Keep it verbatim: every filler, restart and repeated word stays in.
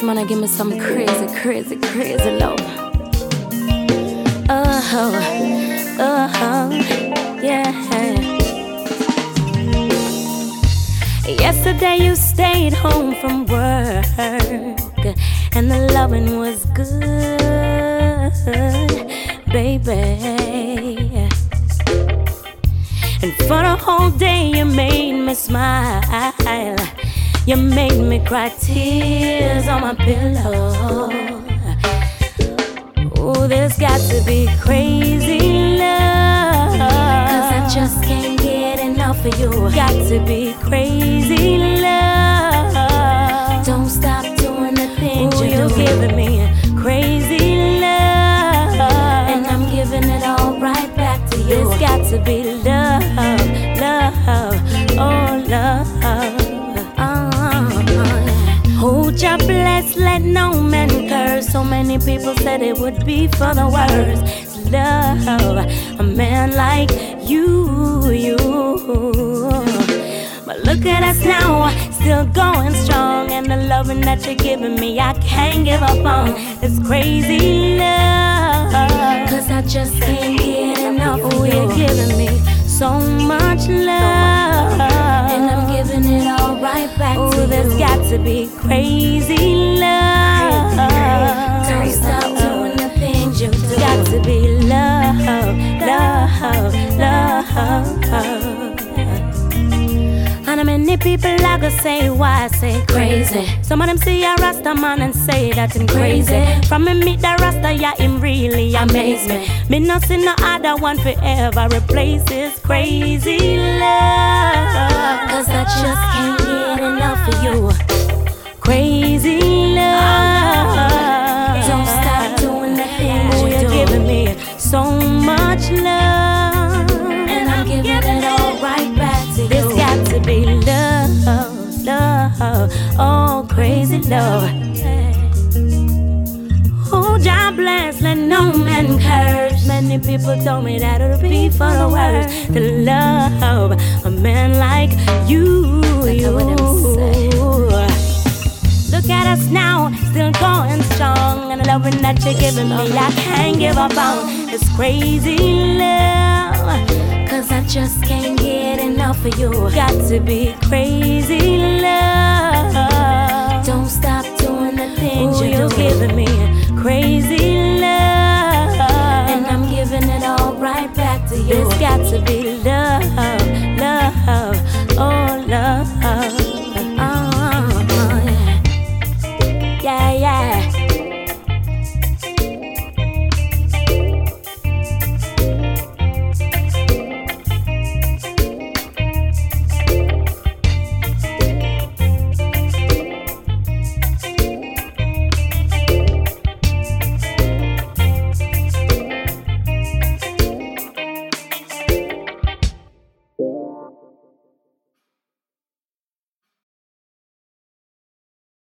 This man, give me some crazy, crazy, crazy love. Oh, oh, yeah. Yesterday you stayed home from work, and the loving was good, baby. And for the whole day you made me smile. You made me cry tears on my pillow. Oh, there's got to be crazy love, 'cause I just can't get enough of you. Got to be crazy love. Don't stop doing the things Ooh, you're doing. Giving me crazy love, and I'm giving it all right back to you. There's got to be love, love, oh love. Hold your blessed, let no man curse. So many people said it would be for the worst. It's love, a man like you, you. But look at us now, still going strong. And the loving that you're giving me, I can't give up on. It's crazy love, 'cause I just can't get enough. Oh, you're giving me so much love, and I'm giving it all right back Ooh, to you. There's got to be crazy love. Don't stop doing the things you do. Got to be love, love, love. And many people are gonna say why I say crazy. Some of them see a Rasta man and say that I'm crazy. From me meet the Rasta, yeah, him really amaze me. Me not see no other one forever replace this crazy love, 'cause I just can't get enough of you. Crazy love. Don't stop doing the things Ooh, you're do. Giving me so much love, and I'm giving it all right back to you. There's got to be love, love, oh crazy love. Oh, God bless, let no man curse. Many people told me that it'll be for the worst. To love a man like you, you. Look at us now, still going strong. And the loving that you're giving me, I can't give up on. It's crazy love, 'cause I just can't get enough of you. Got to be crazy love.